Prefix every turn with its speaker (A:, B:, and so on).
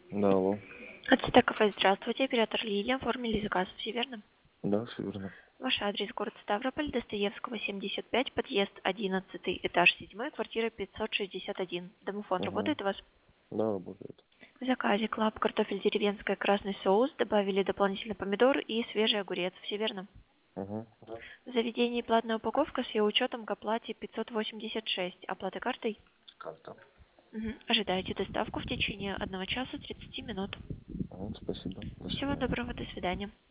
A: Да, алло.
B: От Сита кафе, здравствуйте, оператор Лилия, оформили заказ, все верно?
A: Да, все верно.
B: Ваш адрес город Ставрополь, Достоевского, 75, подъезд 11, этаж 7, квартира 561. Домофон
A: Угу.
B: работает у вас?
A: Да, работает.
B: В заказе клаб, картофель деревенская, красный соус, добавили дополнительно помидор и свежий огурец, все верно?
A: Угу. Да.
B: В заведении платная упаковка с ее учетом к оплате 586, оплата картой?
A: Карта.
B: Мгм. Ожидайте доставку в течение 1 часа 30 минут.
A: Спасибо. До
B: Всего
A: свидания.
B: доброго, до свидания.